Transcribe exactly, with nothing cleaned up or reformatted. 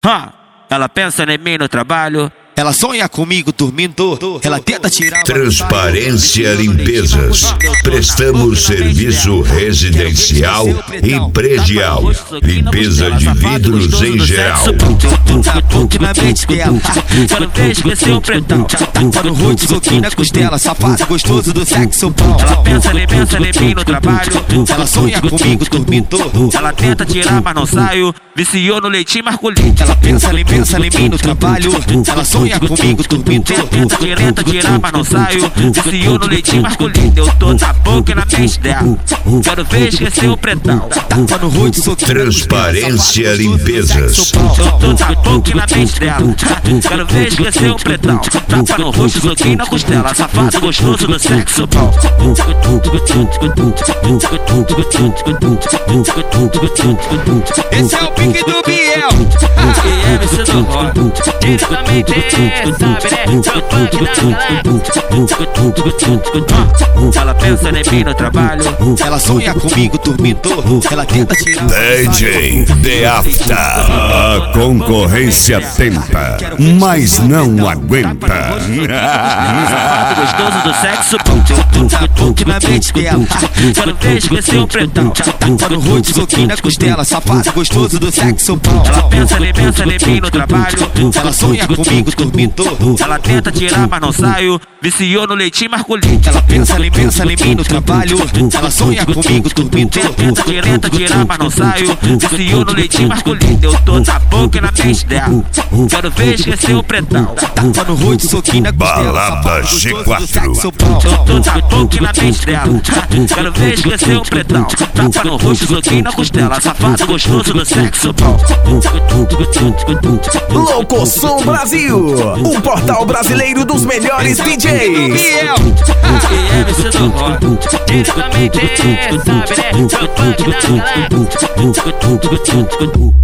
Ha, ela pensa em mim no trabalho. Ela sonha comigo dormindo, ela tenta tirar... Transparência Limpezas. Prestamos serviço residencial e predial. Limpeza de vidros em geral. Na mente dela, Quero ver esquecer o pretão. quando o rosto soquinho na costela, safado gostoso do sexo bom. Ela pensa em pensa em mim no trabalho. Ela sonha comigo dormindo, Ela tenta tirar, mas não saio. Viciou no leitinho masculino. ela pensa, ela pensa em mim no trabalho. Ela sonha comigo dormindo, Tenta, tenta tirar, mas não saio. Viciou no leitinho masculino. Eu tô na boca e na mente dela. Quero ver esquecer o pretão. quando o rosto soquinho Transparência Limpezas. Eu tô na boca e na mente dela. Quero ver esquecer o pretão. Tapa no rosto, soquinho na costela. Safado gostoso do sexo bom. Esse é o pique do Biel. E M C do rock. Ele também tem, sabe, né? Seu funk da galera. Ela pensa em mim no trabalho. Ela sonha comigo dormindo, ela tenta tirar... D J The After. A concorrência tenta, mas não aguenta. Safado gostoso do sexo bom. na mente dela, Quero ver esquecer o pretão. quando o rosto soquinho na costela, safado gostoso do sexo bom. Ela pensa em pensa em mim no trabalho. Ela sonha comigo dormindo, Ela tenta tirar, mas não saio. Viciou no leitinho masculino. ela pensa, ela pensa em mim no trabalho. Ela sonha comigo dormindo, Tenta, tenta tirar, mas não saio. Viciou no leitinho masculino. Eu tô na boca e na mente dela. Quero ver esquecer o pretão. quando o rosto soquinho na costela, Balada safado G gostoso do quatro. sexo bom. Eu tô na boca e na mente dela. Quero ver esquecer o pretão. Tapa no rosto, soquinho na costela. Safado gostoso do sexo bom. Loucosom Brasil, o portal brasileiro dos melhores D Js. Biel. E M C do rock. Ele também tem, sabe, né? Seu funk da galera.